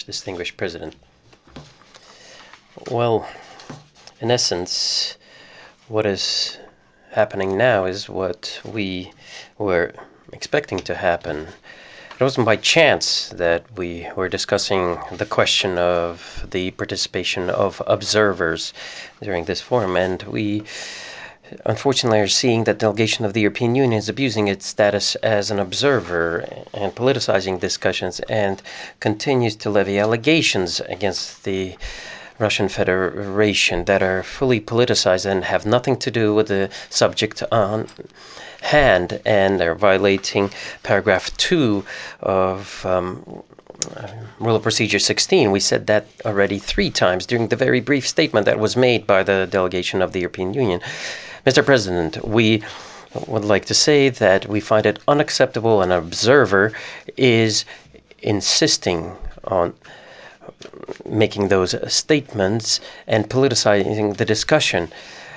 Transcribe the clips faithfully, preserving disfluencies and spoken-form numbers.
distinguished President. Well, in essence, what is happening now is what we were expecting to happen. It wasn't by chance that we were discussing the question of the participation of observers during this forum, and we unfortunately are seeing that delegation of the European Union is abusing its status as an observer and politicizing discussions and continues to levy allegations against the Russian Federation that are fully politicized and have nothing to do with the subject on hand, and they're violating paragraph two of um, Rule of Procedure sixteen. We said that already three times during the very brief statement that was made by the delegation of the European Union. Mister President, we would like to say that we find it unacceptable an observer is insisting on making those statements and politicizing the discussion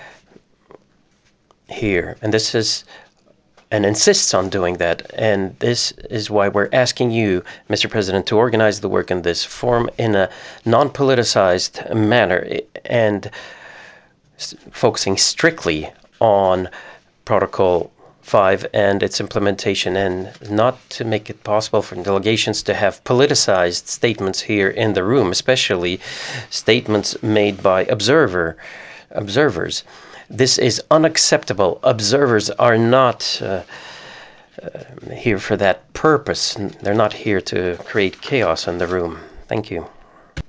here. And this is and insists on doing that. And this is why we're asking you, Mister President, to organize the work in this forum in a non-politicized manner and focusing strictly on Protocol five and its implementation, and not to make it possible for delegations to have politicized statements here in the room, especially statements made by observer observers. This is unacceptable. Observers are not uh, uh, here for that purpose. They're not here to create chaos in the room. Thank you.